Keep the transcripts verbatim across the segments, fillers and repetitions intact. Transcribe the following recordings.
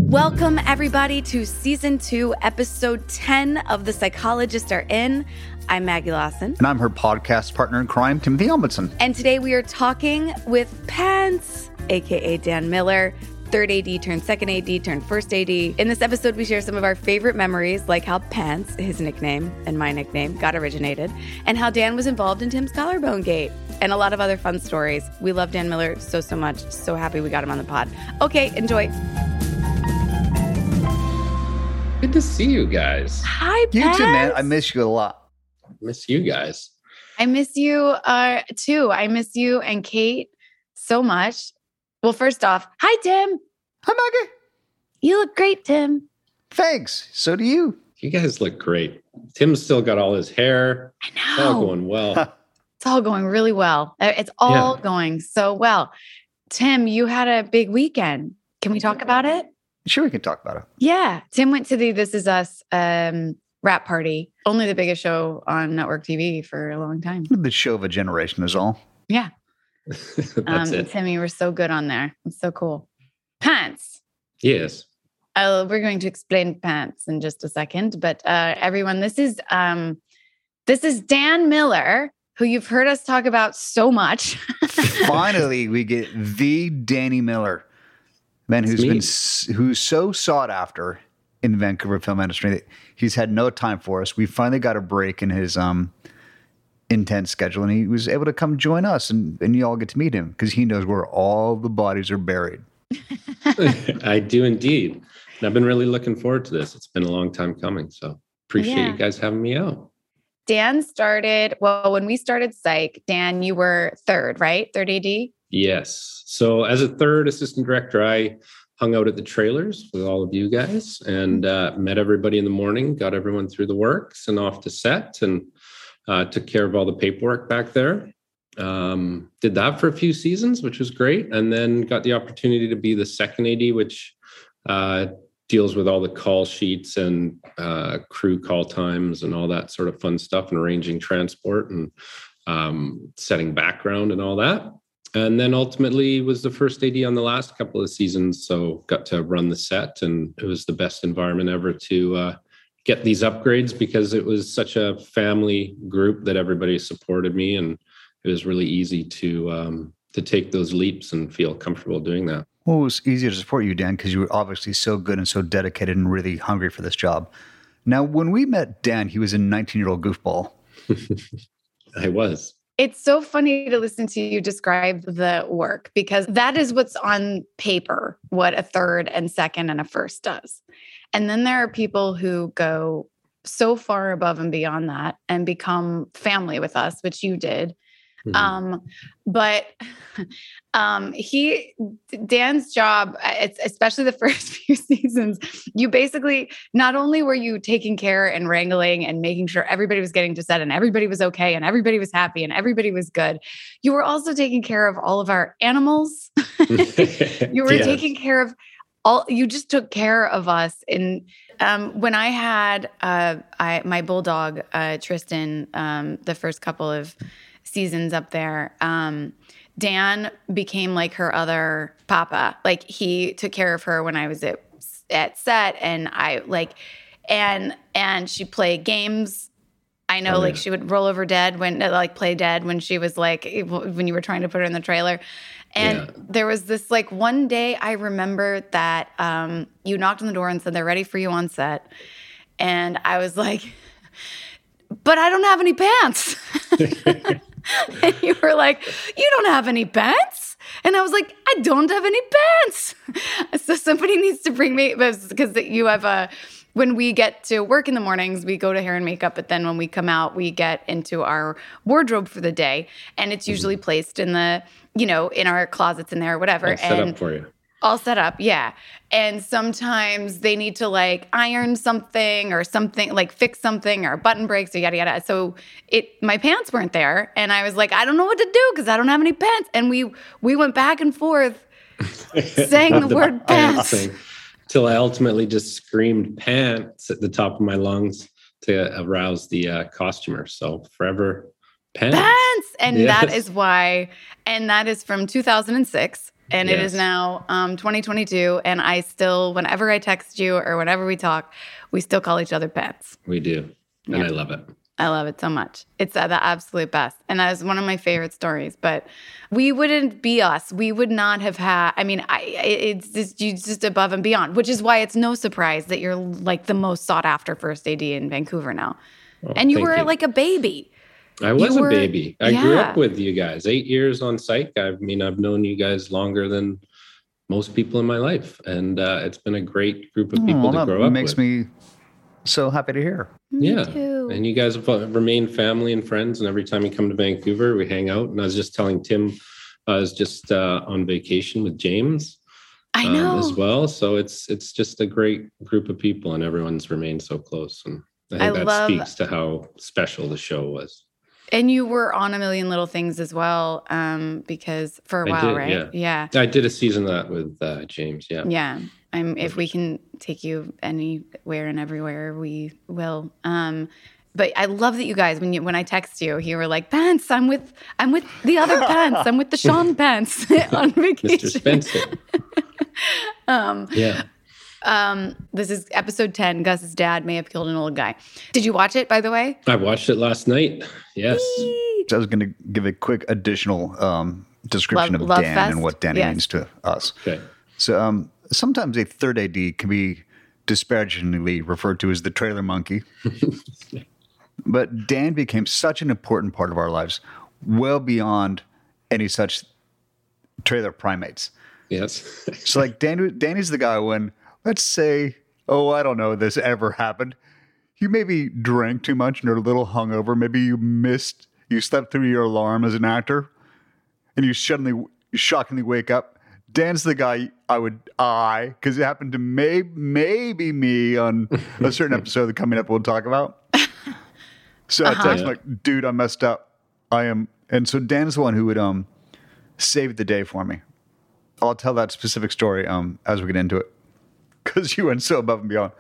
Welcome, everybody, to Season two, Episode ten of The Psychologists Are In. I'm Maggie Lawson. And I'm her podcast partner in crime, Timothy Elmondson. And today we are talking with Pants, a k a. Dan Miller, third A D turned second A D turned first A D. In this episode, we share some of our favorite memories, like how Pants, his nickname and my nickname, got originated, and how Dan was involved in Tim's Collarbone Gate, and a lot of other fun stories. We love Dan Miller so, so much. So happy we got him on the pod. Okay, enjoy. Good to see you guys. Hi, You Pants. too, man. I miss you a lot. Miss you guys. I miss you uh, too. I miss you and Kate so much. Well, first off, hi, Tim. Hi, Maggie. You look great, Tim. Thanks. So do you. You guys look great. Tim's still got all his hair. I It's know. all going well. It's all going really well. Uh, It's all Yeah. going so well. Tim, you had a big weekend. Can we talk about it? Sure, we can talk about it. Yeah. Tim went to the This Is Us um, rap party, only the biggest show on network T V for a long time. The show of a generation is all. Yeah. That's Um, it. Tim, you were so good on there. It's so cool. Pants. Yes. Uh, we're going to explain Pants in just a second, but uh, everyone, this is um, this is Dan Miller, who you've heard us talk about so much. Finally, we get the Danny Miller, man It's who's me. been s- who's so sought after in the Vancouver film industry that he's had no time for us. We finally got a break in his um, intense schedule, and he was able to come join us, and, and you all get to meet him because he knows where all the bodies are buried. I do indeed. And I've been really looking forward to this. It's been a long time coming. So appreciate Yeah. you guys having me out. Dan started, well, when we started Psych, Dan, you were third, right? Third A D? Yes. So as a third assistant director, I hung out at the trailers with all of you guys and uh, met everybody in the morning, got everyone through the works and off to set, and uh, took care of all the paperwork back there. Um, did that for a few seasons, which was great. And then got the opportunity to be the second A D, which uh, deals with all the call sheets and uh, crew call times and all that sort of fun stuff, and arranging transport and um, setting background and all that. And then ultimately was the first A D on the last couple of seasons. So got to run the set, and it was the best environment ever to uh, get these upgrades, because it was such a family group that everybody supported me. And it was really easy to um, to take those leaps and feel comfortable doing that. Well, it was easier to support you, Dan, because you were obviously so good and so dedicated and really hungry for this job. Now, when we met Dan, he was a nineteen-year-old goofball. I was. It's so funny to listen to you describe the work, because that is what's on paper, what a third and second and a first does. And then there are people who go so far above and beyond that and become family with us, which you did. Mhm. Um, but um, he, Dan's job, it's especially the first few seasons, you basically, not only were you taking care and wrangling and making sure everybody was getting to set and everybody was okay and everybody was happy and everybody was good, you were also taking care of all of our animals. You were Yes. taking care of all, you just took care of us. And um, when I had uh, I, my bulldog, uh, Tristan, um, the first couple of seasons up there, um, Dan became like her other papa. Like, he took care of her when I was at, at set, and I like, and, and she played games. I know, Oh, like yeah. she would roll over dead when, like play dead when she was like, when you were trying to put her in the trailer. And Yeah. there was this like one day I remember that um, you knocked on the door and said, they're ready for you on set. And I was like, but I don't have any pants. And you were like, you don't have any pants? And I was like, I don't have any pants. So somebody needs to bring me, because you have a, when we get to work in the mornings, we go to hair and makeup, but then when we come out, we get into our wardrobe for the day. And it's usually placed in the, you know, in our closets in there or whatever. I'll set and up for you. all set up, yeah. And sometimes they need to like iron something or something, like fix something, or button breaks or yada yada. So it, my pants weren't there, and I was like, I don't know what to do because I don't have any pants. And we we went back and forth saying the, word pants. Till I ultimately just screamed pants at the top of my lungs to arouse the uh, costumer. So forever pants. Pants, and Yes. that is why, and that is from two thousand six. And Yes. it is now um, twenty twenty-two, and I still, whenever I text you or whenever we talk, we still call each other pets. We do. And Yeah. I love it. I love it so much. It's uh, the absolute best. And that is one of my favorite stories. But we wouldn't be us. We would not have had, I mean, I, it's just, you just above and beyond, which is why it's no surprise that you're like the most sought after first A D in Vancouver now. Oh, and you thank were you. like a baby. I was You were- a baby. I grew yeah. up with you guys. Eight years on psych. I mean, I've known you guys longer than most people in my life. And uh, it's been a great group of people well, to that grow up makes with. me so happy to hear. Me Yeah. too. And you guys have uh, remained family and friends. And every time you come to Vancouver, we hang out. And I was just telling Tim, I was just uh, on vacation with James I um, know. as well. So it's it's just a great group of people, and everyone's remained so close. And I think I that love- speaks to how special the show was. And you were on A Million Little Things as well, um, because for a I while, did, right? yeah. Yeah. I did a season of that with uh, James. Yeah. Yeah. I'm, if we can take you anywhere and everywhere, we will. Um, but I love that you guys, when you when I text you, you were like, Pence, I'm with I'm with the other Pence. I'm with the Sean Pence on vacation. Mister Spencer. um, Yeah. um, this is episode ten. Gus's dad may have killed an old guy. Did you watch it, by the way? I watched it last night. Yes. So I was going to give a quick additional um, description Love- of Love Dan Fest? and what Danny Yes. means to us. Okay. So um, sometimes a third A D can be disparagingly referred to as the trailer monkey. But Dan became such an important part of our lives, well beyond any such trailer primates. Yes. So like Dan, Danny's the guy when, let's say, oh, I don't know, this ever happened. You maybe drank too much and are a little hungover. Maybe you missed, you slept through your alarm as an actor, and you suddenly, shockingly wake up. Dan's the guy I would eye, because it happened to may, maybe me on a certain episode that coming up we'll talk about. So I text him like, dude, I messed up. I am, and so Dan's the one who would um save the day for me. I'll tell that specific story um as we get into it, because you went so above and beyond.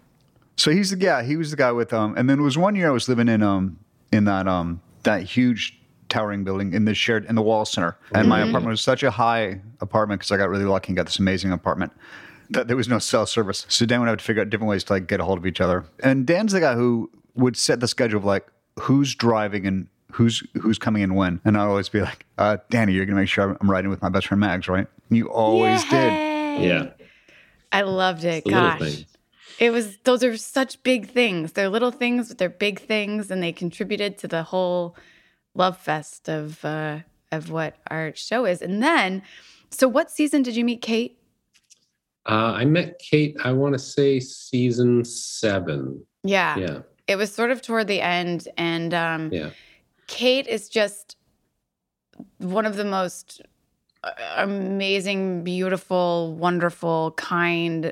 So he's the yeah he was the guy with um and then there was one year I was living in um in that um that huge towering building in the shared in the Wall Center, and my apartment was such a high apartment because I got really lucky and got this amazing apartment that there was no cell service. So Dan would have to figure out different ways to like get a hold of each other. And Dan's the guy who would set the schedule of like who's driving and who's who's coming in when. And I'd always be like, uh, Danny, you're gonna make sure I'm riding with my best friend Mags, right? And you always did. Yay. Yeah. I loved it. The little Gosh. things. It was, those are such big things. They're little things, but they're big things, and they contributed to the whole love fest of uh, of what our show is. And then, so what season did you meet Kate? Uh, I met Kate, I want to say season seven. Yeah. Yeah. It was sort of toward the end, and um, Yeah. Kate is just one of the most uh, amazing, beautiful, wonderful, kind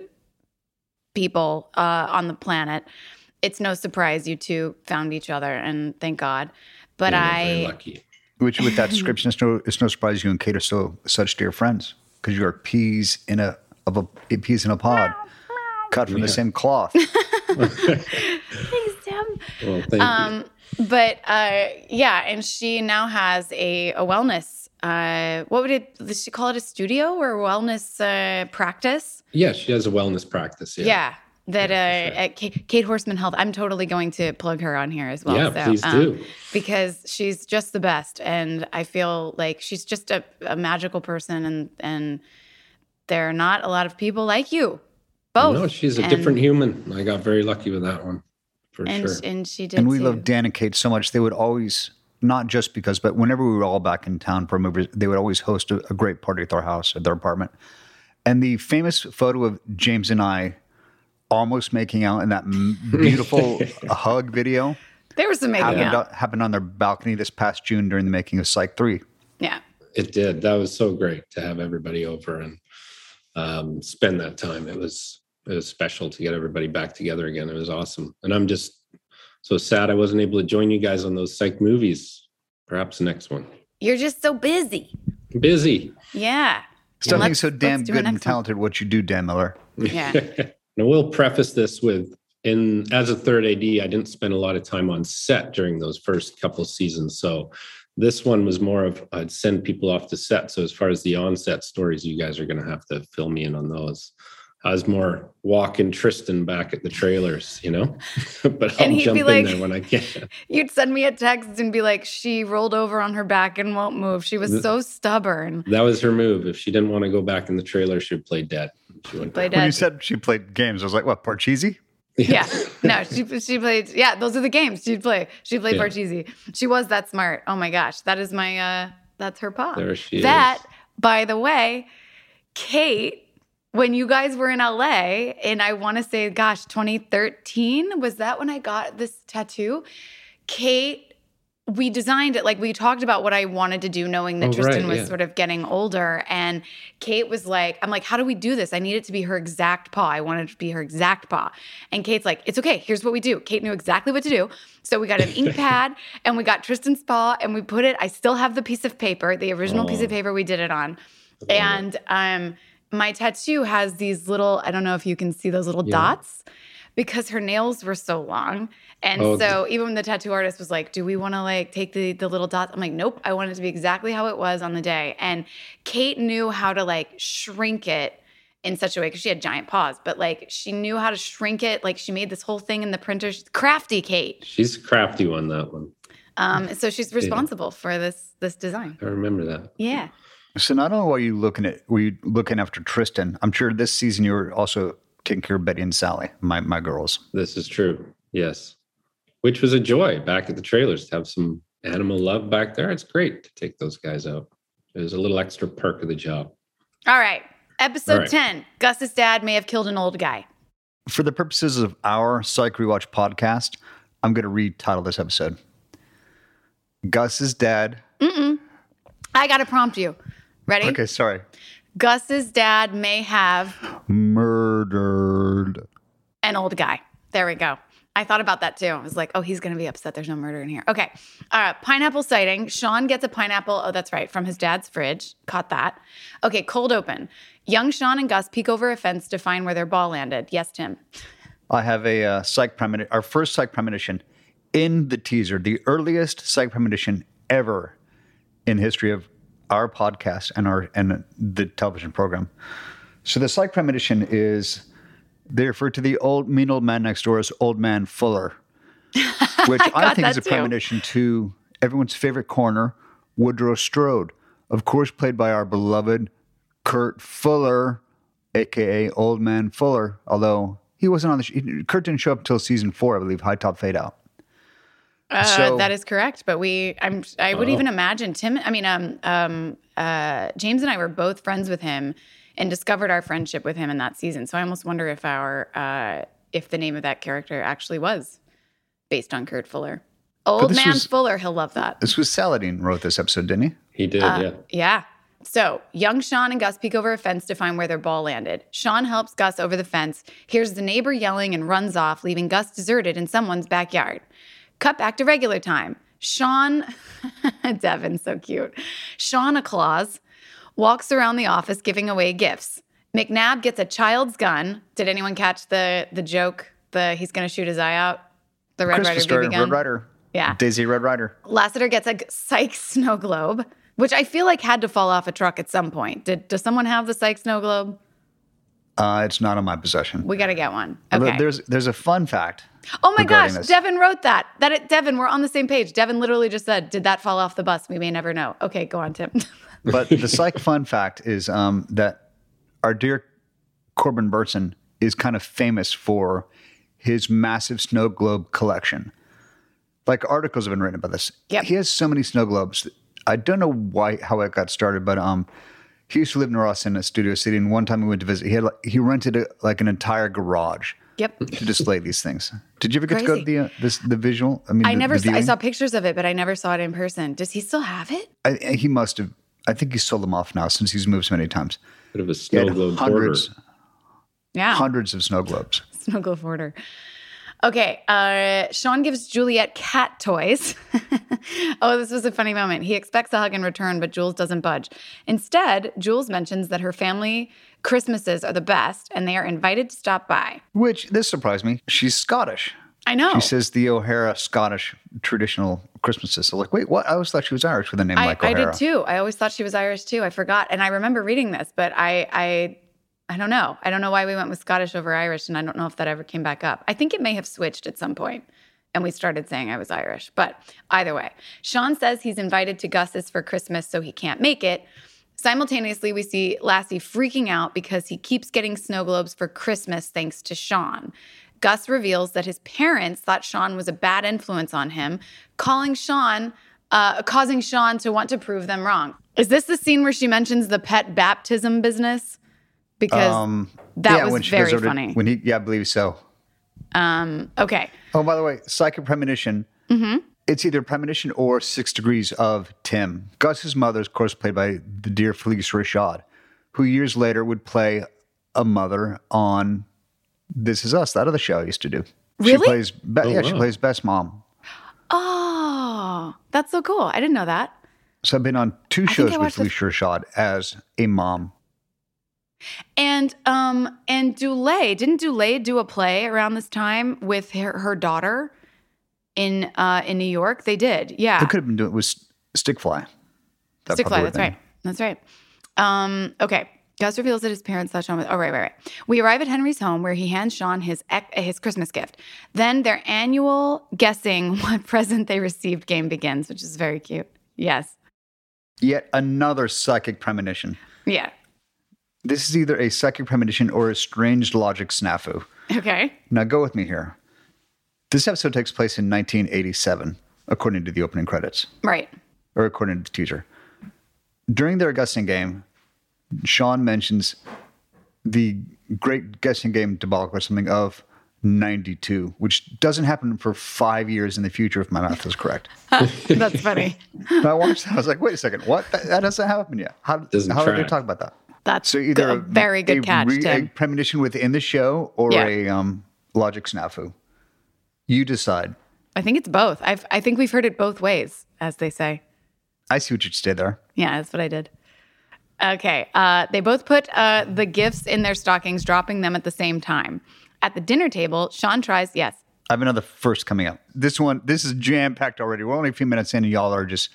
people uh, on the planet. It's no surprise you two found each other, and thank God. But Yeah, we're very I, lucky. Which with that description, it's no it's no surprise you and Kate are so such dear friends because you are peas in a of a peas in a pod, cut from the Yeah. same cloth. thanks, Tim. Well, thank you. Um, but uh, yeah, and she now has a, a wellness. Uh, what would it? Does she call it a studio or a wellness uh, practice? Yeah, she has a wellness practice. Yeah, Yeah. that Yeah, uh, for sure. at Kate, Kate Horseman Health. I'm totally going to plug her on here as well. Yeah, so, please um, do. because she's just the best, and I feel like she's just a, a magical person, and and there are not a lot of people like you. Both. No, she's a And- different human. I got very lucky with that one, for and sure. and she did. And we too. love Dan and Kate so much. They would always, not just because, but whenever we were all back in town for a movie, they would always host a, a great party at their house, at their apartment. And the famous photo of James and I almost making out in that m- beautiful hug video There was some making happened, out. on- happened on their balcony this past June during the making of Psych three. Yeah. It did. That was so great to have everybody over and um, spend that time. It was it was special to get everybody back together again. It was awesome. And I'm just so sad I wasn't able to join you guys on those psych movies. Perhaps the next one. You're just so busy. Busy. Yeah. Still And think let's- so damn let's do good an and next one. talented what you do, Dan Miller. Yeah. And I will preface this with, in as a third A D, I didn't spend a lot of time on set during those first couple of seasons. So This one was more of I'd send people off to set. So as far as the on-set stories, you guys are going to have to fill me in on those. I was more walking Tristan back at the trailers, you know, but I'll jump in like, there when I can. You'd send me a text and be like, she rolled over on her back and won't move. She was so stubborn. That was her move. If she didn't want to go back in the trailer, she'd play dead. She wouldn't play dead. When you said she played games, I was like, what, Parcheesi? Yeah. yeah. No, she she played, yeah, those are the games she'd play. She played yeah. Parcheesi. She was that smart. Oh my gosh. That is my, uh, that's her paw. There she that, is. By the way, Kate, when you guys were in L A, and I want to say, gosh, twenty thirteen, was that when I got this tattoo? Kate, we designed it, like we talked about what I wanted to do, knowing that oh, Tristan right, was yeah. sort of getting older. And Kate was like, I'm like, how do we do this? I need it to be her exact paw. I want it to be her exact paw. And Kate's like, it's okay. Here's what we do. Kate knew exactly what to do. So we got an ink pad and we got Tristan's paw and we put it, I still have the piece of paper, the original oh. piece of paper we did it on. And, um, my tattoo has these little, I don't know if you can see those little yeah. dots, because her nails were so long. And oh, so even when the tattoo artist was like, do we want to like take the, the little dots? I'm like, nope, I want it to be exactly how it was on the day. And Kate knew how to like shrink it in such a way, because she had giant paws, but like she knew how to shrink it. Like she made this whole thing in the printer. She's crafty Kate. She's crafty on that one. Um, so she's responsible yeah. for this this design. I remember that. Yeah. So not only were you looking at were you looking after Tristan, I'm sure this season you were also taking care of Betty and Sally, my my girls. This is true. Yes. Which was a joy back at the trailers to have some animal love back there. It's great to take those guys out. It was a little extra perk of the job. All right. Episode All right. ten. Gus's dad may have killed an old guy. For the purposes of our Psych Rewatch podcast, I'm going to retitle this episode. Gus's dad. Mm-mm. I got to prompt you. Ready? Okay, sorry. Gus's dad may have murdered an old guy. There we go. I thought about that too. I was like, oh, he's going to be upset there's no murder in here. Okay. Uh, pineapple sighting. Sean gets a pineapple. Oh, that's right. From his dad's fridge. Caught that. Okay. Cold open. Young Sean and Gus peek over a fence to find where their ball landed. Yes, Tim. I have a uh, psych premonition, our first psych premonition in the teaser, the earliest psych premonition ever in history of our podcast and our and the television program. So the psych premonition is, they refer to the old mean old man next door as Old Man Fuller, which I, I think is a too. premonition to everyone's favorite corner, Woodrow Strode, of course played by our beloved Kurt Fuller, aka Old Man Fuller. Although he wasn't on the show. Kurt didn't show up until season four, I believe. High Top Fade Out. Uh, so, that is correct, but we, I'm, I would oh. even imagine Tim. I mean, um, um, uh, James and I were both friends with him, and discovered our friendship with him in that season. So I almost wonder if our, uh, if the name of that character actually was based on Kurt Fuller. Old Man was, Fuller, he'll love that. This was Saladin wrote this episode, didn't he? He did, uh, yeah. Yeah. So young Sean and Gus peek over a fence to find where their ball landed. Sean helps Gus over the fence, hears the neighbor yelling, and runs off, leaving Gus deserted in someone's backyard. Cut back to regular time. Sean, Devin, so cute. Sean, a Claus, walks around the office giving away gifts. McNabb gets a child's gun. Did anyone catch the the joke? The he's going to shoot his eye out? The Red Christmas Rider B B gun? Red Rider. Yeah. Daisy Red Rider. Lassiter gets a Sykes snow globe, which I feel like had to fall off a truck at some point. Did Does someone have the Sykes snow globe? Uh, it's not in my possession. We got to get one. Okay. There's there's a fun fact. Oh my gosh, this. Devin wrote that. That it, Devin, we're on the same page. Devin literally just said, "Did that fall off the bus? We may never know." Okay, go on, Tim. But the psych fun fact is um, that our dear Corbin Burnson is kind of famous for his massive snow globe collection. Like articles have been written about this. Yep. He has so many snow globes. I don't know why how it got started, but um. He used to live near us in a Studio City, and one time we went to visit. He had like, he rented a, like an entire garage. Yep. To display these things. Did you ever get Crazy. to go to the uh, this the visual? I mean, I the, never. the saw, I saw pictures of it, but I never saw it in person. Does he still have it? I, he must have. I think he sold them off now since he's moved so many times. Bit of a snow globe hundreds, hoarder. Yeah, hundreds of snow globes. Snow globe hoarder. Okay, uh, Sean gives Juliet cat toys. Oh, this was a funny moment. He expects a hug in return, but Jules doesn't budge. Instead, Jules mentions that her family Christmases are the best, and they are invited to stop by. Which, this surprised me. She's Scottish. I know. She says the O'Hara Scottish traditional Christmas sister. Like, wait, what? I always thought she was Irish with a name I, like I O'Hara. did too. I always thought she was Irish too. I forgot. And I remember reading this, but I, I, I don't know. I don't know why we went with Scottish over Irish, and I don't know if that ever came back up. I think it may have switched at some point, and we started saying I was Irish. But either way, Sean says he's invited to Gus's for Christmas, so he can't make it. Simultaneously, we see Lassie freaking out because he keeps getting snow globes for Christmas thanks to Sean. Gus reveals that his parents thought Sean was a bad influence on him, calling Sean, uh, causing Sean to want to prove them wrong. Is this the scene where she mentions the pet baptism business? Because um, that yeah, was when she very goes over to- funny. When he, yeah, I believe so. Um, okay. Oh, by the way, psychic premonition. Mm-hmm. It's either premonition or six degrees of Tim. Gus's mother is, of course, played by the dear Felice Rashad, who years later would play a mother on This Is Us, that other show I used to do. Really? She plays, be- Oh, yeah, she wow. plays Best Mom. Oh, that's so cool. I didn't know that. So I've been on two think shows I with watched the- Felice Rashad as a mom. And um and Dulé, didn't Dulé do a play around this time with her, her daughter in uh in New York? They did. Yeah. They could have been doing it with Stickfly. That Stick probably fly, would that's have right. That's right. Um, okay. Gus reveals that his parents thought Sean was. Oh, right, right, right. We arrive at Henry's home where he hands Sean his ec- his Christmas gift. Then their annual guessing what present they received game begins, which is very cute. Yes. been. Yet another psychic premonition. Yeah. This is either a psychic premonition or a strange logic snafu. Okay. Now go with me here. This episode takes place in nineteen eighty-seven, according to the opening credits, Right. or according to the teaser. During their guessing game, Sean mentions the great guessing game debacle or something of ninety-two, which doesn't happen for five years in the future, if my math is correct. That's funny. And I watched that. I was like, wait a second, what? That, that doesn't happen yet. How, Doesn't how did they track. talk about that? That's So either a very good a catch, re- Tim. a premonition within the show or Yeah. a um, logic snafu. You decide. I think it's both. I've, I think we've heard it both ways, as they say. I see what you'd say there. Yeah, that's what I did. Okay. Uh, they both put uh, the gifts in their stockings, dropping them at the same time. At the dinner table, Sean tries, yes. I have another first coming up. This one, this is jam packed already. We're only a few minutes in, and y'all are just.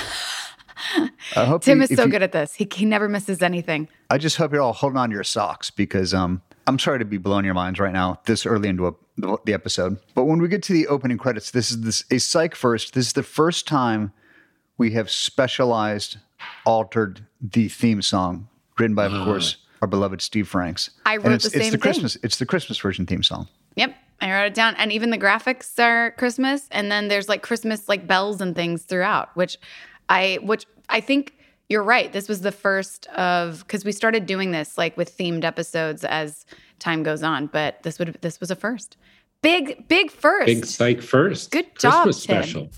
I hope Tim you- is if so you- good at this. He, he never misses anything. I just hope you're all holding on to your socks because um, I'm sorry to be blowing your minds right now this early into a, the, the episode. But when we get to the opening credits, this is this a psych first. This is the first time we have specialized, altered the theme song, written by, of course, our beloved Steve Franks. I And wrote it's, the it's same the thing. Christmas. It's the Christmas version theme song. Yep. I wrote it down. And even the graphics are Christmas. And then there's like Christmas like bells and things throughout, which I which I think you're right. This was the first of because we started doing this like with themed episodes as time goes on, but this would this was a first. Big, big first. Big psych first. Good job, Christmas Tim. special.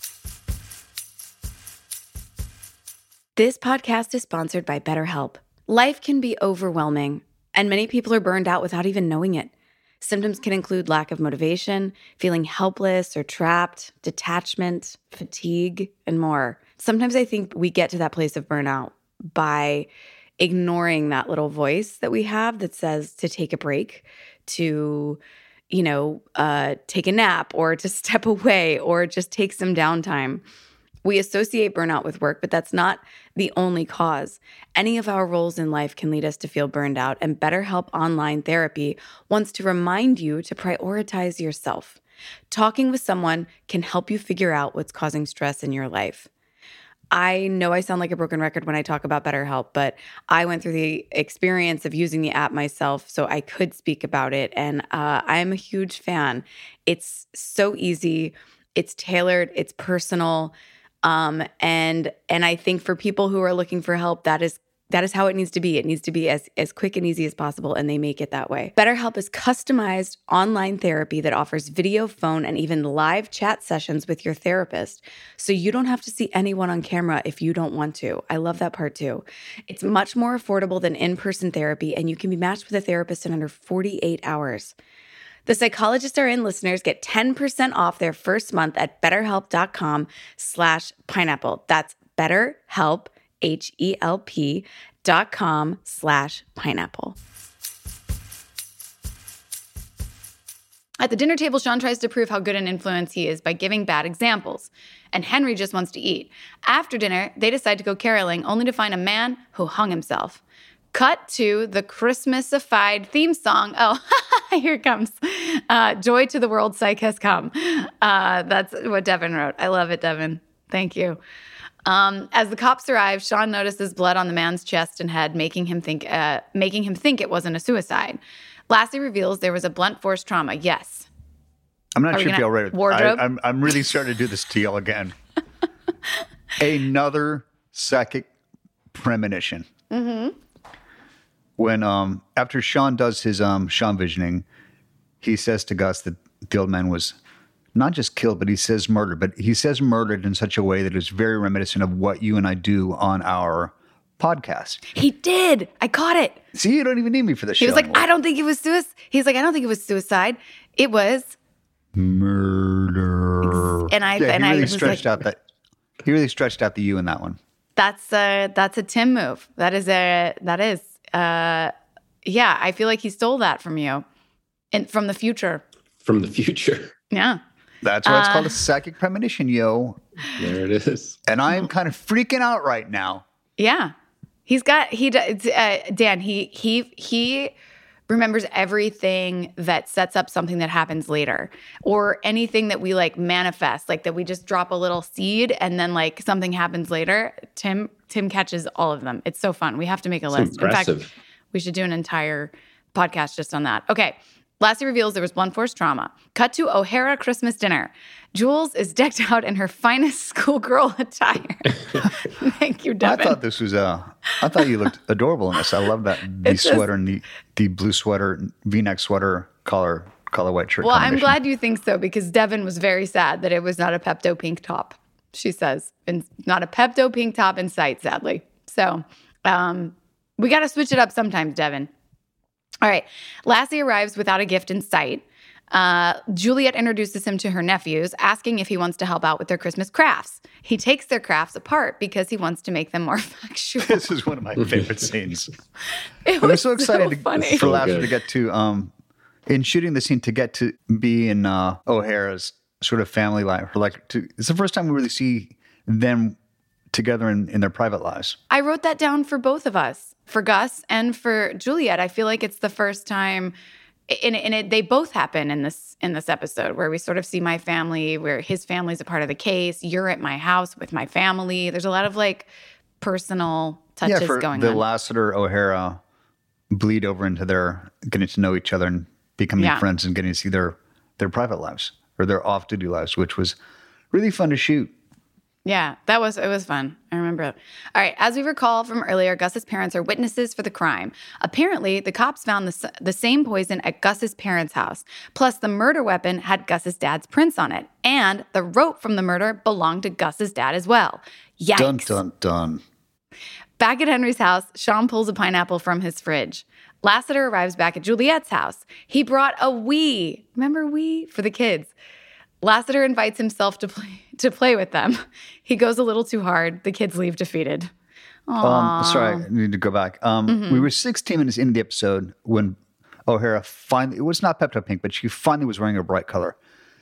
This podcast is sponsored by BetterHelp. Life can be overwhelming, and many people are burned out without even knowing it. Symptoms can include lack of motivation, feeling helpless or trapped, detachment, fatigue, and more. Sometimes I think we get to that place of burnout by ignoring that little voice that we have that says to take a break, to, you know, uh, take a nap or to step away or just take some downtime. We associate burnout with work, but that's not the only cause. Any of our roles in life can lead us to feel burned out, and BetterHelp Online Therapy wants to remind you to prioritize yourself. Talking with someone can help you figure out what's causing stress in your life. I know I sound like a broken record when I talk about BetterHelp, but I went through the experience of using the app myself, so I could speak about it, and uh, I'm a huge fan. It's so easy. It's tailored. It's personal. Um, and, and I think for people who are looking for help, that is, that is how it needs to be. It needs to be as, as quick and easy as possible, and they make it that way. BetterHelp is customized online therapy that offers video, phone, and even live chat sessions with your therapist. So you don't have to see anyone on camera if you don't want to. I love that part too. It's much more affordable than in-person therapy, and you can be matched with a therapist in under forty-eight hours. The Psychologists Are In listeners get ten percent off their first month at betterhelp.com slash pineapple. That's betterhelp, H E L P dot com slash pineapple. At the dinner table, Sean tries to prove how good an influence he is by giving bad examples. And Henry just wants to eat. After dinner, they decide to go caroling, only to find a man who hung himself. Cut to the Christmasified theme song. Oh, here it comes. Uh, Joy to the world, psych has come. Uh, that's what Devin wrote. I love it, Devin. Thank you. Um, as the cops arrive, Sean notices blood on the man's chest and head, making him think, uh, making him think it wasn't a suicide. Lassie reveals there was a blunt force trauma. Yes. I'm not Are sure if y'all read it. Wardrobe? I, I'm, I'm really starting to do this to y'all again. Another psychic premonition. Mm-hmm. When um after Sean does his um Sean visioning, he says to Gus that the old man was not just killed, but he says murdered. But he says murdered in such a way that is very reminiscent of what you and I do on our podcast. He did. I caught it. See, you don't even need me for this He show was like, anymore. I don't think it was suicide. He's like, I don't think it was suicide. It was murder. And I yeah, and he I really was stretched like, out that he really stretched out the U in that one. That's a that's a Tim move. That is a that is uh yeah. I feel like he stole that from you, and from the future. From the future. Yeah. That's why it's Uh, called a psychic premonition, yo. There it is. And I am kind of freaking out right now. Yeah. He's got he does uh, Dan. He he he remembers everything that sets up something that happens later, or anything that we like manifest, like that we just drop a little seed and then like something happens later. Tim Tim catches all of them. It's so fun. We have to make a It's list. impressive. In fact, we should do an entire podcast just on that. Okay. Lassie reveals there was blunt force trauma. Cut to O'Hara Christmas dinner. Jules is decked out in her finest schoolgirl attire. Thank you, I Devin. thought this was uh I thought you looked adorable in this. I love that the It's just- sweater and the, the blue sweater, V-neck sweater, collar, collar white shirt. Well, I'm combination. glad you think so, because Devin was very sad that it was not a Pepto pink top, she says. And not a Pepto pink top in sight, sadly. So um, we got to switch it up sometimes, Devin. All right. Lassie arrives without a gift in sight. Uh, Juliet introduces him to her nephews, asking if he wants to help out with their Christmas crafts. He takes their crafts apart because he wants to make them more factual. This is one of my favorite scenes. It I'm was so excited to, funny. for So Lassie good. to get to um in shooting the scene to get to be in uh, O'Hara's sort of family life. Like to, it's the first time we really see them together in, in their private lives. I wrote that down for both of us, for Gus and for Juliet. I feel like it's the first time, and, and it, they both happen in this in this episode, where we sort of see my family, where his family's a part of the case. You're at my house with my family. There's a lot of like personal touches yeah, for going the on. Lassiter O'Hara bleed over into their getting to know each other and becoming Yeah. friends and getting to see their their private lives or their off duty lives, which was really fun to shoot. Yeah, that was it was fun. I remember it. All right, as we recall from earlier, Gus's parents are witnesses for the crime. Apparently, the cops found the, s- the same poison at Gus's parents' house. Plus, the murder weapon had Gus's dad's prints on it, and the rope from the murder belonged to Gus's dad as well. Yikes. Dun dun dun. Back at Henry's house, Sean pulls a pineapple from his fridge. Lassiter arrives back at Juliet's house. He brought a Wii. Remember Wii? For the kids. Lassiter invites himself to play to play with them. He goes a little too hard. The kids leave defeated. Um, sorry, I need to go back. Um, Mm-hmm. We were sixteen minutes into the episode when O'Hara finally, it was not Pepto Pink, but she finally was wearing a bright color.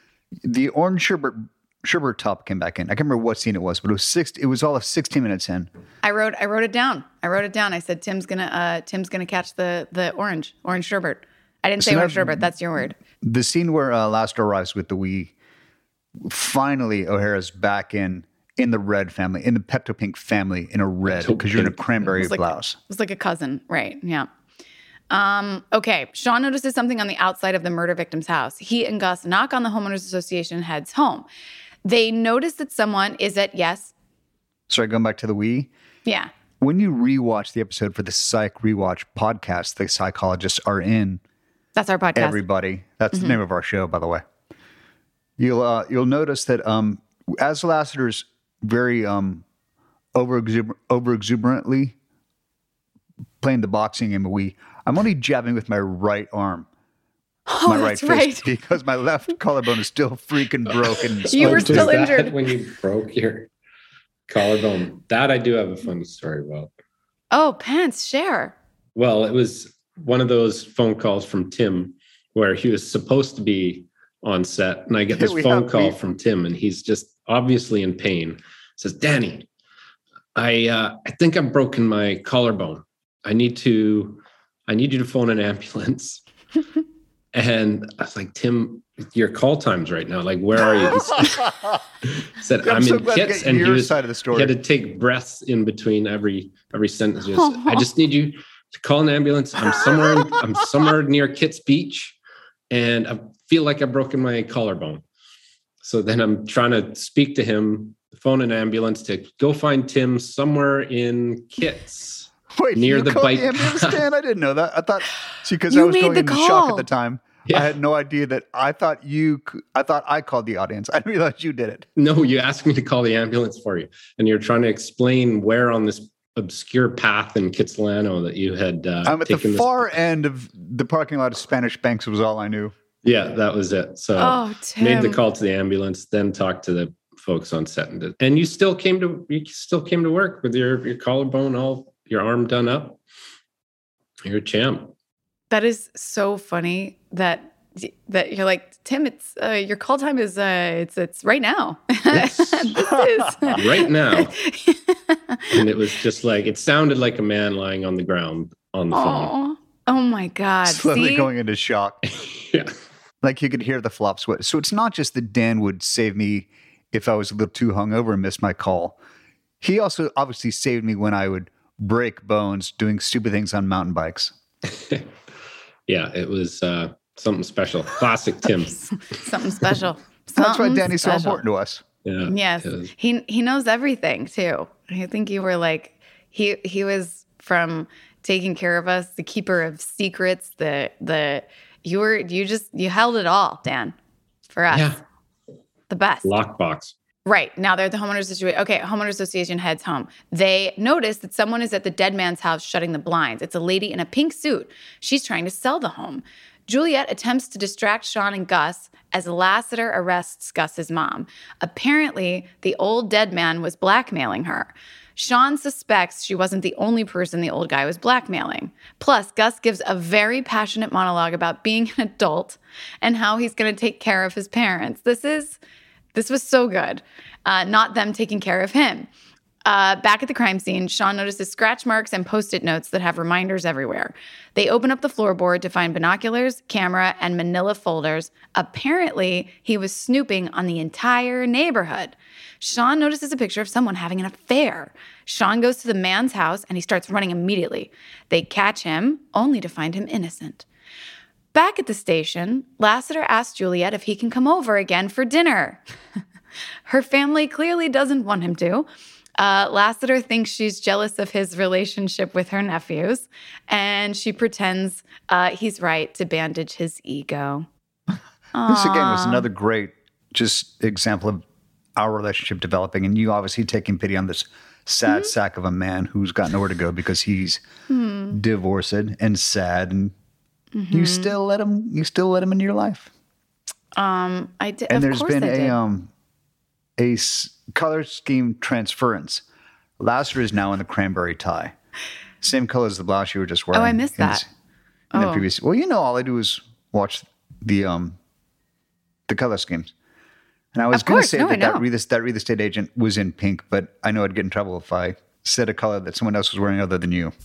The orange sherbet, sherbet top came back in. I can't remember what scene it was, but it was six. It was all of sixteen minutes in. I wrote I wrote it down. I wrote it down. I said Tim's gonna uh, Tim's gonna catch the the orange orange sherbet. I didn't say So orange that- sherbet. That's your word. The scene where uh, Lassiter arrives with the Wii, finally O'Hara's back in in the red family, in the Pepto Pink family, in a red Pepto because you're in a Pink. cranberry It's like- blouse. It was like a cousin, right? Yeah. Um, okay. Sean notices something on the outside of the murder victim's house. He and Gus knock on the homeowners association and heads home. They notice that someone is at yes, Sorry, going back to the Wii. yeah. When you rewatch the episode for the Psych Rewatch podcast, the psychologists are in. That's our podcast. Everybody. That's Mm-hmm. the name of our show, by the way. You'll uh, you'll notice that um, as Lassiter's very um, over over exuberantly playing the boxing game, we I'm only jabbing with my right arm, oh, my right that's fist, right. because my left collarbone is still freaking broken. You were Was still that injured. when you broke your collarbone. That I do have a fun story about. Oh, Pence, share. Well, it was one of those phone calls from Tim where he was supposed to be on set, and I get this We phone have- call we- from Tim, and he's just obviously in pain. Says, Danny, I uh, I think I've broken my collarbone. I need to I need you to phone an ambulance. And I was like, Tim, your call times right now. Like, where are you? He said, he said I'm I'm so in glad to Kits, get and he your was side of the story. he had to take breaths in between every every sentence. He was, I just need you to call an ambulance. I'm somewhere in, I'm somewhere near Kits Beach, and I feel like I've broken my collarbone. So then I'm trying to speak to him, phone an ambulance to go find Tim somewhere in Kits. Wait, near you the called bike the ambulance path. stand? I didn't know that. I thought, see, because You I was made going the into shock call. at the time. Yeah. I had no idea that. I thought you. c- I thought I called the audience. I didn't realize you did it. No, you asked me to call the ambulance for you, and you're trying to explain where on this obscure path in Kitsilano that you had uh, I'm at the taken this. far end of the parking lot of Spanish Banks. Was all I knew. Yeah, that was it. So Oh, Tim. made the call to the ambulance, then talked to the folks on set, and did. And you still came to you still came to work with your your collarbone all your arm done up. You're a champ. That is so funny that that you're like, Tim, it's uh, your call time is uh, it's it's right now. Yes. This is Right now. And it was just like it sounded like a man lying on the ground on the Oh, oh my God! Slowly See? going into shock. phone. Yeah. Like you could hear the flop sweat. So it's not just that Dan would save me if I was a little too hungover and missed my call. He also obviously saved me when I would break bones doing stupid things on mountain bikes. Yeah, it was uh, something special. Classic Tim. Something special. That's why Something Danny's so special. important to us. Yeah. Yes, it was- he he knows everything too. I think you were like he he was from taking care of us, the keeper of secrets. The the you were you just you held it all, Dan, for us. Yeah. The best. Lockbox. Right. Now they're at the homeowner association. Okay, homeowner association heads home. They notice that someone is at the dead man's house shutting the blinds. It's a lady in a pink suit. She's trying to sell the home. Juliet attempts to distract Sean and Gus as Lassiter arrests Gus's mom. Apparently, the old dead man was blackmailing her. Sean suspects she wasn't the only person the old guy was blackmailing. Plus, Gus gives a very passionate monologue about being an adult and how he's going to take care of his parents. This is... This was so good. Uh, not them taking care of him. Uh, back at the crime scene, Sean notices scratch marks and Post-it notes that have reminders everywhere. They open up the floorboard to find binoculars, camera, and manila folders. Apparently, he was snooping on the entire neighborhood. Sean notices a picture of someone having an affair. Sean goes to the man's house and he starts running immediately. They catch him, only to find him innocent. Back at the station, Lassiter asks Juliet if he can come over again for dinner. Her family clearly doesn't want him to. Uh, Lassiter thinks she's jealous of his relationship with her nephews, and she pretends uh, he's right to bandage his ego. This again was Aw. another great just example of our relationship developing, and you obviously taking pity on this sad sack of a man who's got nowhere to go because he's divorced and sad, and you still let him. You still let him into your life. Um, I did. And of there's course been I a did. um a s- color scheme transference. Lassiter is now in the cranberry tie, same color as the blouse you were just wearing. Oh, I missed in that. In the Oh. previous, well, you know, all I do is watch the um the color schemes. And I was Of going to course. say No, I that that know. real, that real estate agent was in pink, but I know I'd get in trouble if I said a color that someone else was wearing other than you.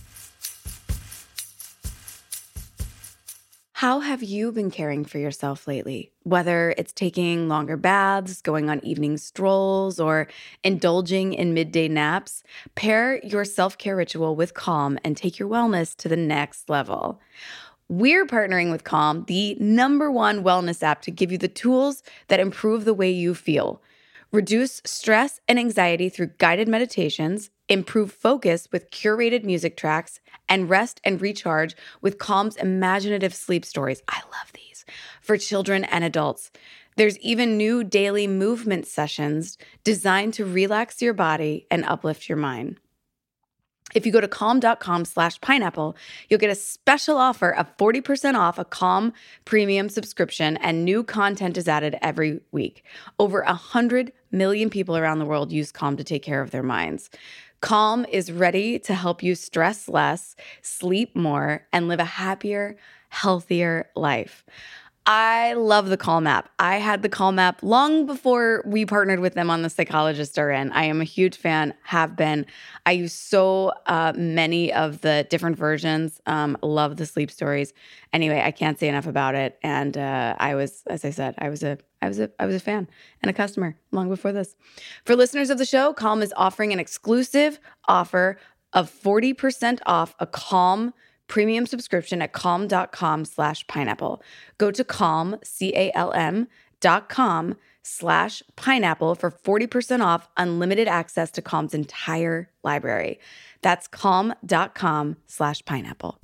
How have you been caring for yourself lately? Whether it's taking longer baths, going on evening strolls, or indulging in midday naps, pair your self-care ritual with Calm and take your wellness to the next level. We're partnering with Calm, the number one wellness app, to give you the tools that improve the way you feel. Reduce stress and anxiety through guided meditations, improve focus with curated music tracks, and rest and recharge with Calm's imaginative sleep stories. I love these for children and adults. There's even new daily movement sessions designed to relax your body and uplift your mind. If you go to calm.com slash pineapple, you'll get a special offer of forty percent off a Calm premium subscription, and new content is added every week. Over one hundred million people around the world use Calm to take care of their minds. Calm is ready to help you stress less, sleep more, and live a happier, healthier life. I love the Calm app. I had the Calm app long before we partnered with them on The Psychologist are In. I am a huge fan, have been. I use so uh, many of the different versions. Um, love the sleep stories. Anyway, I can't say enough about it. And uh, I was, as I said, I was a, I was a, I was a fan and a customer long before this. For listeners of the show, Calm is offering an exclusive offer of forty percent off a Calm premium subscription at calm.com slash pineapple. Go to calm, C-A-L-M dot com slash pineapple for forty percent off unlimited access to Calm's entire library. That's calm.com slash pineapple.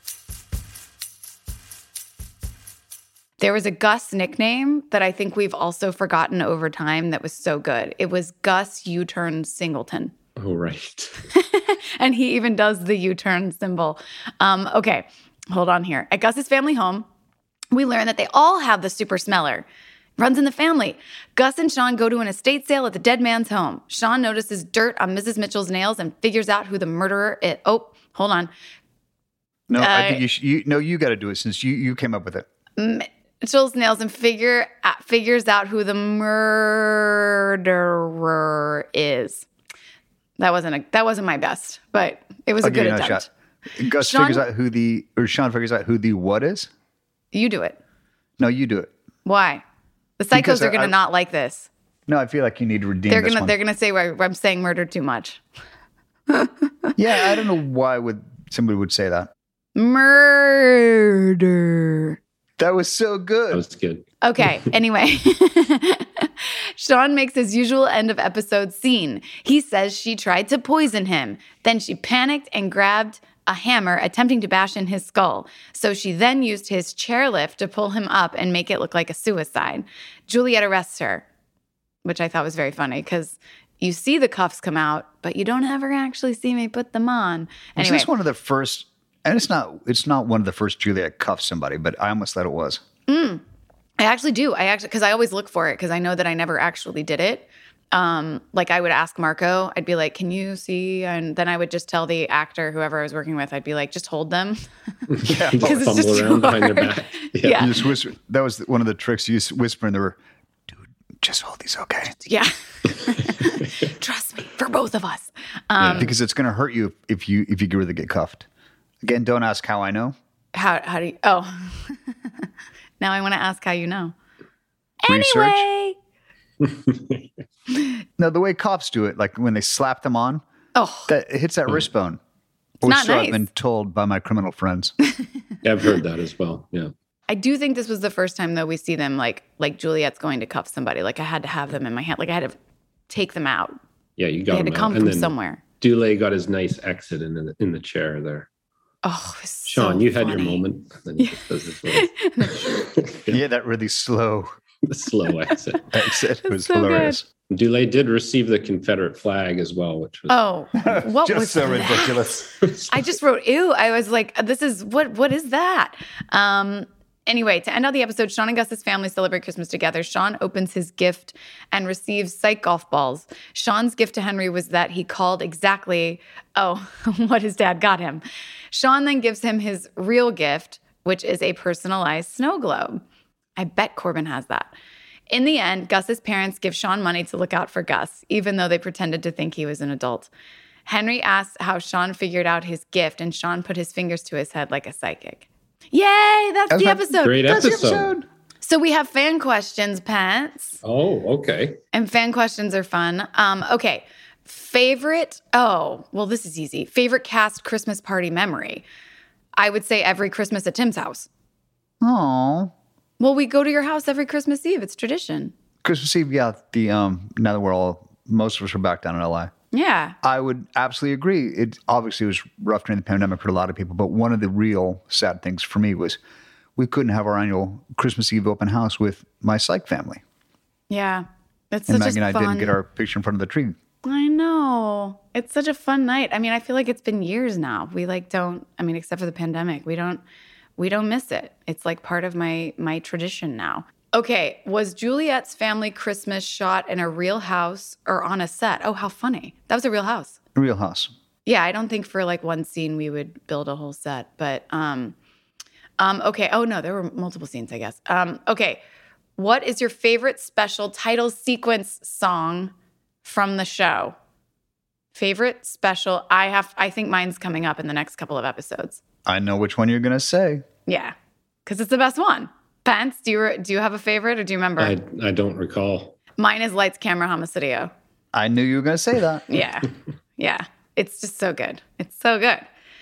There was a Gus nickname that I think we've also forgotten over time that was so good. It was Gus U-turn Singleton. Oh, right. And he even does the U-turn symbol. Um, okay, hold on here. At Gus's family home, we learn that they all have the super smeller. Runs in the family. Gus and Sean go to an estate sale at the dead man's home. Sean notices dirt on Missus Mitchell's nails and figures out who the murderer is. Oh, hold on. No, Uh, I think you, sh- you no, you got to do it since you, you came up with it. Mitchell's nails and figure uh, figures out who the murderer is. That wasn't a, that wasn't my best, but it was I'll a give good you another attempt. shot. Gus Sean- figures out who the, or Sean figures out who the what is? You do it. No, you do it. Why? The psychos Because I- are going to I- not like this. No, I feel like you need to redeem They're this gonna one. they're gonna say where I'm saying murder too much. Yeah, I don't know why would somebody would say that. Murder. That was so That good. was good. Okay, anyway. Sean makes his usual end of episode scene. He says she tried to poison him. Then she panicked and grabbed a hammer, attempting to bash in his skull. So she then used his chairlift to pull him up and make it look like a suicide. Juliet arrests her, which I thought was very funny because you see the cuffs come out, but you don't ever actually see me put them on. Is Anyway, this one of the first? And it's not. It's not one of the first Juliet cuffed somebody, but I almost thought it was. I actually do. I actually, because I always look for it because I know that I never actually did it. Um, like I would ask Marco, I'd be like, "Can you see?" And then I would just tell the actor, whoever I was working with, I'd be like, "Just hold them." Yeah, Because it's Fumble just around too behind their hard. back. Yeah. You just whisper. That was one of the tricks. You just whisper, and they were, "Dude, just hold these, okay?" Yeah. Trust me, for both of us. Um, Because it's going to hurt you if you if you really get cuffed. Again, don't ask how I know. How how do you? Oh, now I want to ask how you know. Research. Anyway. No, the way cops do it, like when they slap them on, Oh, that it hits that wrist bone. It's not so nice. I've been told by my criminal friends. Yeah, I've heard that as well. Yeah. I do think this was the first time though we see them like like Juliet's going to cuff somebody. Like I had to have them in my hand. Like I had to take them out. Yeah, you They got had to him come out. from And then somewhere. Dulé got his nice exit in the, in the chair there. Oh, it was Sean, so you had your funny. moment. And then he just does this little Yeah, that really slow the slow exit. exit was so good. hilarious. Dulé did receive the Confederate flag as well, which was Oh, what Just was so that? ridiculous. I just wrote ew. I was like, this is what what is that? Um anyway, to end out the episode, Sean and Gus's family celebrate Christmas together. Sean opens his gift and receives psych golf balls. Sean's gift to Henry was that he called exactly oh what his dad got him. Sean then gives him his real gift, which is a personalized snow globe. I bet Corbin has that. In the end, Gus's parents give Sean money to look out for Gus, even though they pretended to think he was an adult. Henry asks how Sean figured out his gift, and Sean put his fingers to his head like a psychic. Yay, that's That's the my- episode. great That's the episode. So we have fan questions, Pants. Oh, okay. And fan questions are fun. Um, okay. Favorite, oh, well, this is easy. Favorite cast Christmas party memory. I would say every Christmas at Tim's house. Oh, Well, we go to your house every Christmas Eve. It's tradition. Christmas Eve. Yeah, the um. Now that we're all, most of us are back down in L A. Yeah. I would absolutely agree. It obviously was rough during the pandemic for a lot of people, but one of the real sad things for me was we couldn't have our annual Christmas Eve open house with my psych family. Yeah. It's And such Maggie a and I fun. didn't get our picture in front of the tree. I know. It's such a fun night. I mean, I feel like it's been years now. We like don't, I mean, except for the pandemic, we don't, we don't miss it. It's like part of my, my tradition now. Okay. Was Juliet's family Christmas shot in a real house or on a set? Oh, how funny. That was a real house. Real house. Yeah. I don't think for like one scene we would build a whole set, but, um, Um, okay. Oh, no, there were multiple scenes, I guess. Um, okay. What is your favorite special title sequence song from the show? Favorite special? I have. I think mine's coming up in the next couple of episodes. I know which one you're going to say. Yeah, because it's the best one. Pence, do you do you have a favorite or do you remember? I, I don't recall. Mine is Lights, Camera, Homicidio. I knew you were going to say that. Yeah. Yeah. It's just so good. It's so good.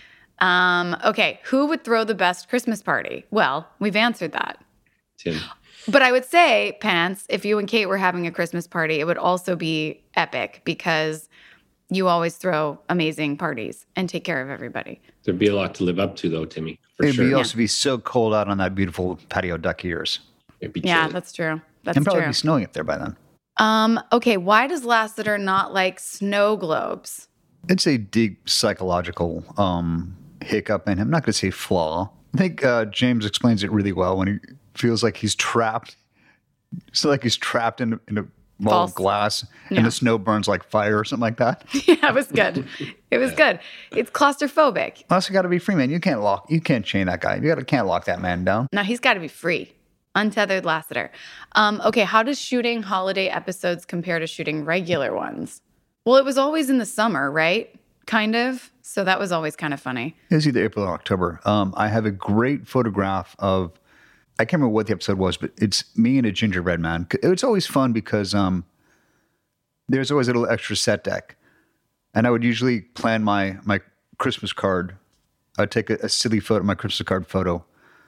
Um, okay. Who would throw the best Christmas party? Well, we've answered that. Tim. But I would say, Pants, if you and Kate were having a Christmas party, it would also be epic because you always throw amazing parties and take care of everybody. There'd be a lot to live up to, though, Timmy. For It'd sure. be also be so cold out on that beautiful patio deck of yours. It'd be Yeah, chilly. that's true. That's And probably true. be snowing up there by then. Um, okay, why does Lassiter not like snow globes? It's a deep psychological um, hiccup in him. I'm not going to say flaw. I think uh, James explains it really well when he feels like he's trapped. It's like he's trapped in, in a wall False. of glass Yeah. and the snow burns like fire or something like that. Yeah, it was good. It was good. It's claustrophobic. Also got to be free, man. You can't lock, you can't chain that guy. You gotta, can't lock that man down. No, he's got to be free. Untethered Lassiter. Um, okay, how does shooting holiday episodes compare to shooting regular ones? Well, it was always in the summer, right? Kind of. So that was always kind of funny. It was either April or October. Um, I have a great photograph of, I can't remember what the episode was, but it's me and a gingerbread man. It's always fun because um, there's always a little extra set deck. And I would usually plan my my Christmas card. I'd take a, a silly photo, my Christmas card photo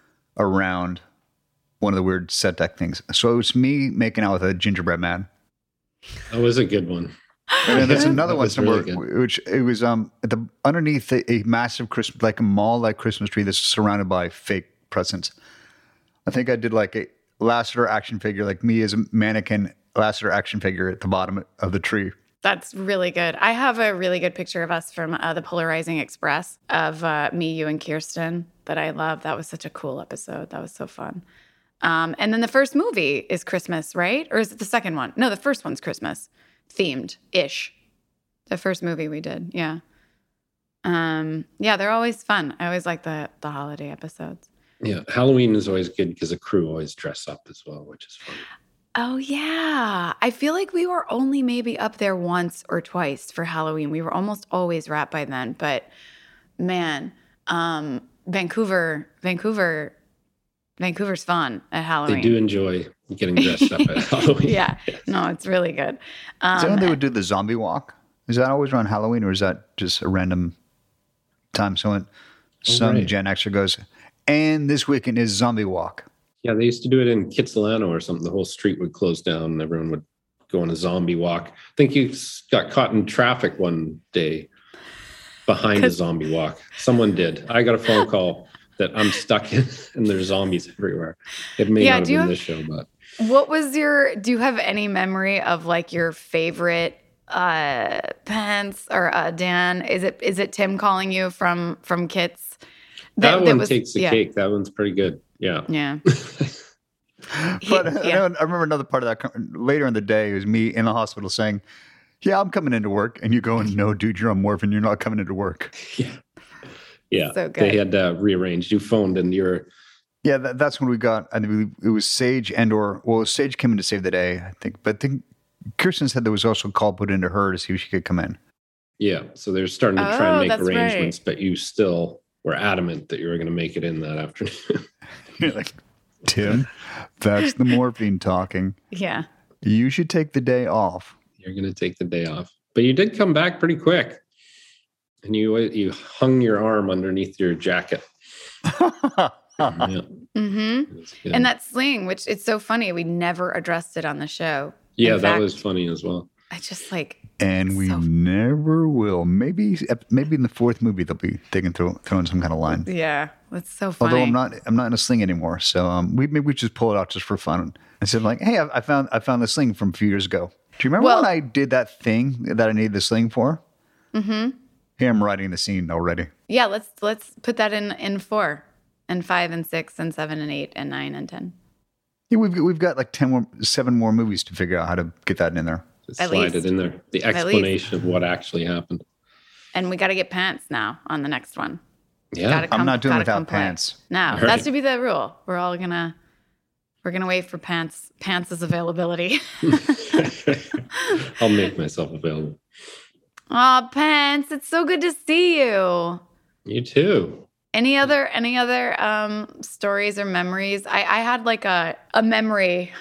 around one of the weird set deck things. So it was me making out with a gingerbread man. That was a good one. And then there's another That one was somewhere, really good. which it was um at the underneath a, a massive Christmas, like a mall-like Christmas tree that's surrounded by fake presents. I think I did like a Lassiter action figure, like me as a mannequin Lassiter action figure at the bottom of the tree. That's really good. I have a really good picture of us from uh, the Polarizing Express of uh, me, you, and Kirsten that I love. That was such a cool episode. That was so fun. Um, and then the first movie is Christmas, right? Or is it the second one? No, the first one's Christmas themed-ish. The first movie we did, yeah. Um, yeah, they're always fun. I always like the the holiday episodes. Yeah, Halloween is always good because the crew always dress up as well, which is fun. Oh, yeah. I feel like we were only maybe up there once or twice for Halloween. We were almost always wrapped by then. But, man, um, Vancouver, Vancouver, Vancouver's fun at Halloween. They do enjoy getting dressed up at Halloween. Yeah. No, it's really good. Is that Um, when they would do the zombie walk? Is that always around Halloween, or is that just a random time? So when some right. Gen Xer goes, and this weekend is zombie walk. Yeah, they used to do it in Kitsilano or something. The whole street would close down and everyone would go on a zombie walk. I think you got caught in traffic one day behind a zombie walk. Someone did. I got a phone call that I'm stuck in and there's zombies everywhere. It may Yeah, not have do you been have- this show, but What was your, do you have any memory of like your favorite uh Pence or uh Dan? Is it is it Tim calling you from from Kits? that, one was- takes the yeah. cake. That one's pretty good. Yeah. Yeah. But He- I, yeah. know- I remember another part of that co- later in the day. It was me in the hospital saying, "Yeah, I'm coming into work," and you going, "No, dude, you're on morphine. You're not coming into work." Yeah. Yeah. So good. They had uh, rearranged. You phoned and you're Yeah, that, that's when we got. I think it was Sage and or well, Sage came in to save the day, I think. But I think Kirsten said there was also a call put into her to see if she could come in. yeah. So they're starting to try Oh, and make that's arrangements, but you still were adamant that you were going to make it in that afternoon. You're like, Tim, that's the morphine talking. Yeah. You should take the day off. You're going to take the day off. But you did come back pretty quick. And you you hung your arm underneath your jacket. Yeah, Mm-hmm. it was good. And that sling, which it's so funny, we never addressed it on the show. yeah, in that fact, was funny as well. I just like, And we So- never will. Maybe, maybe in the fourth movie they'll be thinking through throwing some kind of line. yeah, that's so funny. Although I'm not, I'm not in a sling anymore. So um, we maybe we just pull it out just for fun. I said like, hey, I, I found I found the sling from a few years ago. Do you remember Well- when I did that thing that I needed the sling for? Mm-hmm. Here I'm writing the scene already. Yeah, let's let's put that in in four and five and six and seven and eight and nine and ten. Yeah, we've we've got like ten more, seven more movies to figure out how to get that in there. Just At slide least. it in there. The least. explanation of what actually happened. And we got to get pants now on the next one. Yeah. Gotta come, I'm not doing gotta without come play. pants. No, All that right. should be the rule. We're all gonna we're gonna wait for pants pants' availability. I'll make myself available. Aw, Pants, it's so good to see you. You too. Any other any other um stories or memories? I, I had like a, a memory.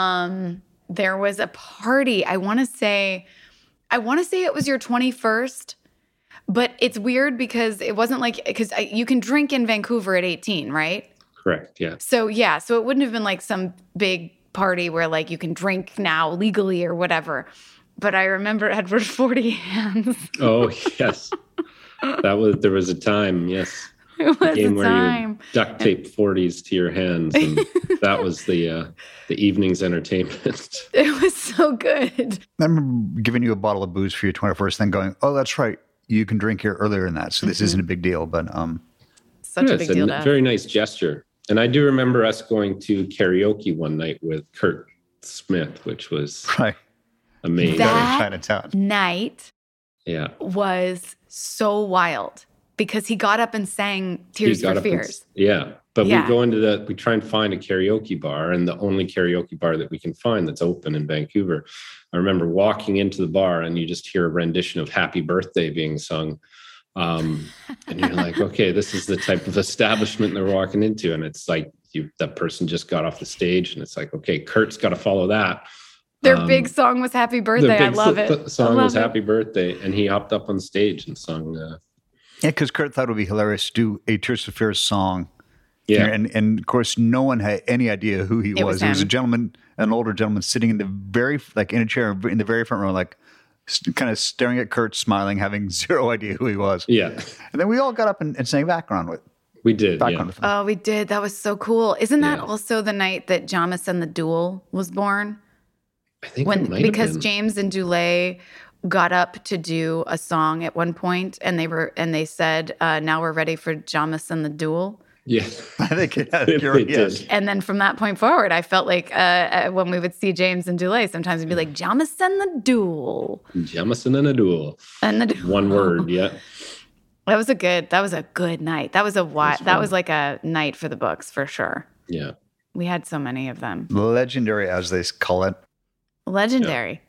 Um there was a party. I wanna say I wanna say it was your twenty-first, but it's weird because it wasn't like because you can drink in Vancouver at eighteen, right? Correct. Yeah. So yeah, so it wouldn't have been like some big party where like you can drink now legally or whatever. But I remember Edward Forty Hands. Oh yes. That was there was a time, yes. It was A game a where time. you would duct tape forties to your hands, and that was the uh, the evening's entertainment. It was so good. I remember giving you a bottle of booze for your twenty-first, then going, "Oh, that's right, you can drink here earlier than that, so this Mm-hmm. isn't a big deal." But um, Such Yeah, a it's big deal to a us. very nice gesture. And I do remember us going to karaoke one night with Kurt Smith, which was right, amazing. That- Chinatown. Night yeah. was so wild because he got up and sang He Tears got for up and- Fears. yeah. But Yeah. we go into the, we try and find a karaoke bar, and the only karaoke bar that we can find that's open in Vancouver. I remember walking into the bar and you just hear a rendition of Happy Birthday being sung. Um, and you're like, okay, this is the type of establishment they're walking into. And it's like, you, that person just got off the stage, and it's like, okay, Kurt's got to follow that. Their Um, big song was Happy The Birthday. I big love s- it. th- song I was love it. Happy Birthday, and he hopped up on stage and sung. Uh, Yeah, because Kurt thought it would be hilarious to do a Tears for Fears song. yeah, And, and of course, no one had any idea who he It was was. There was a him. gentleman, an older gentleman, sitting in the very, like in a chair in the very front row, like st- kind of staring at Kurt, smiling, having zero idea who he was. yeah, And then we all got up and, and sang background with we did. background Yeah. with him. Oh, we did. That was so cool. Isn't that Yeah. also the night that Jamis and the Duel was born? I think it When might have because been. James and Dulé got up to do a song at one point, and they were and they said, uh, "Now we're ready for Jamis and the Duel." yeah, I think it, I They think you're, did. yes. And then from that point forward, I felt like uh, uh, when we would see James and Dulé, sometimes we'd be like, "Jamis and the Duel," Jamison and a duel. and the Duel. One word. Yeah, That was a good. That was a good night. That was a wi- was That fun. was like a night for the books for sure. yeah. We had so many of them. Legendary, as they call it. Legendary.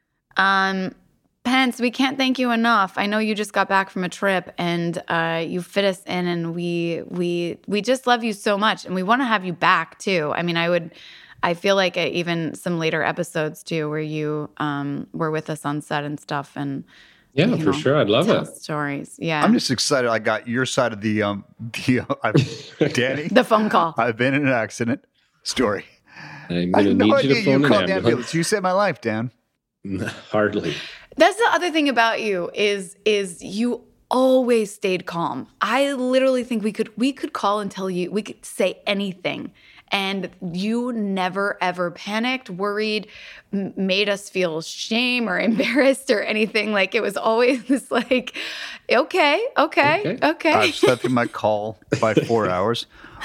Um, Pence, we can't thank you enough. I know you just got back from a trip, and uh, you fit us in, and we we we just love you so much, and we want to have you back too. I mean, I would. I feel like uh, even some later episodes too, where you um, were with us on set and stuff, and Yeah, you for know, sure. I'd love tell it. stories. Yeah, I'm just excited. I got your side of the, um, the uh, I've, Danny, the phone call. I've been in an accident story. I'm I going to had no need you idea to you phone an called the ambulance. ambulance. You saved my life, Dan. Hardly. That's the other thing about you is is you always stayed calm. I literally think we could we could call and tell you we could say anything, and you never ever panicked, worried, m- made us feel shame or embarrassed or anything. Like it was always this like, okay, okay, Okay. okay, I've slept in my call by four hours.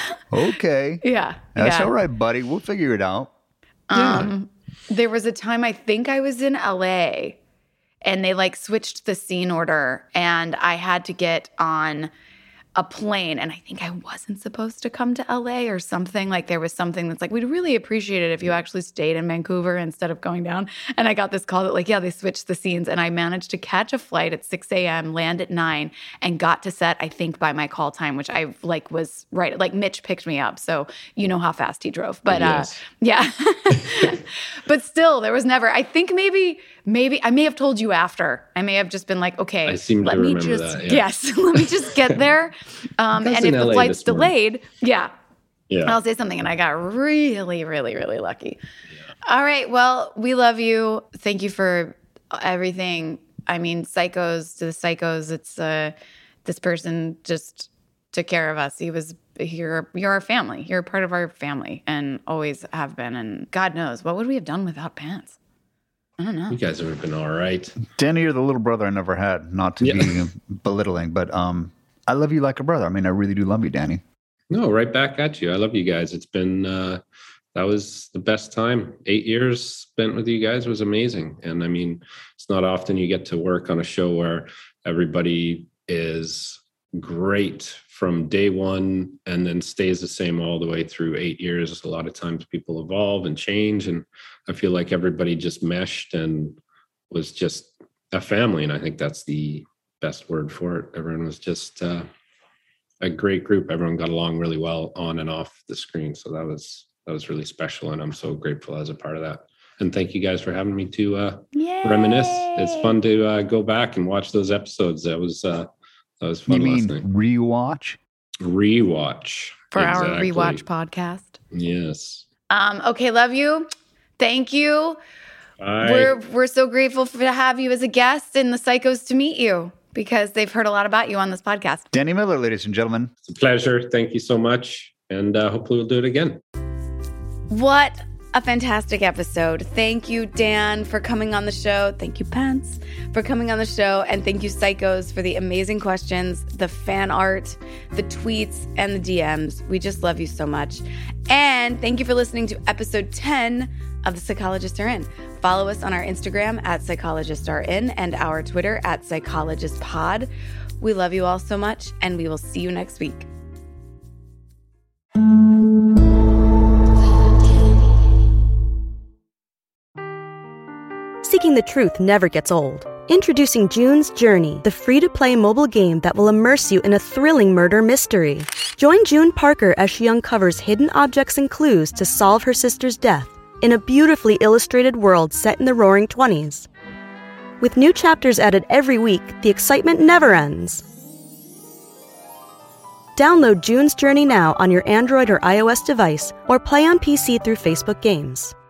Okay. yeah, That's yeah. all right, buddy. We'll figure it out. Um, there was a time I think I was in L A and they like switched the scene order and I had to get on a plane and I think I wasn't supposed to come to L A or something. Like there was something that's like, we'd really appreciate it if you actually stayed in Vancouver instead of going down. And I got this call that like, yeah, they switched the scenes and I managed to catch a flight at six a.m., land at nine and got to set, I think by my call time, which I like was right. Like Mitch picked me up. So you know how fast he drove, but Yes. uh, yeah, but still there was never, I think maybe, maybe I may have told you after. I may have just been like, okay, I seem to let me remember just, that, yeah. yes, let me just get there. Um, I was and if in the L A flight's this morning. delayed, yeah, Yeah. I'll say something. And I got really, really, really lucky. All right. Well, we love you. Thank you for everything. I mean, psychos to the psychos. It's uh, this person just took care of us. He was you're you're our family. You're a part of our family and always have been. And God knows what would we have done without Pants? I don't know. You guys have been all right. Danny, you're the little brother I never had. Not to Yeah. be belittling, but um, I love you like a brother. I mean, I really do love you, Danny. No, right back at you. I love you guys. It's been, uh, that was the best time. Eight years spent with you guys was amazing. And I mean, it's not often you get to work on a show where everybody is great from day one and then stays the same all the way through eight years. A lot of times people evolve and change, and I feel like everybody just meshed and was just a family. And I think that's the best word for it. Everyone was just uh, a great group. Everyone got along really well on and off the screen. So that was, that was really special. And I'm so grateful as a part of that. And thank you guys for having me to uh, reminisce. It's fun to uh, go back and watch those episodes. That was, uh, that was fun. You mean last night. rewatch? Rewatch. For exactly. our rewatch podcast. Yes. Um, okay, love you. Thank you. Bye. We're we're so grateful for, to have you as a guest and the Psychos to meet you because they've heard a lot about you on this podcast. Danny Miller, ladies and gentlemen. It's a pleasure. Thank you so much. And uh, hopefully we'll do it again. What a fantastic episode. Thank you, Dan, for coming on the show. Thank you, Pence, for coming on the show. And thank you, Psychos, for the amazing questions, the fan art, the tweets, and the D Ms. We just love you so much. And thank you for listening to episode ten of The Psychologists Are In. Follow us on our Instagram at Psychologists Are In and our Twitter at PsychologistPod. We love you all so much, and we will see you next week. Seeking the truth never gets old. Introducing June's Journey, the free-to-play mobile game that will immerse you in a thrilling murder mystery. Join June Parker as she uncovers hidden objects and clues to solve her sister's death in a beautifully illustrated world set in the Roaring Twenties. With new chapters added every week, the excitement never ends. Download June's Journey now on your Android or iOS device, or play on P C through Facebook Games.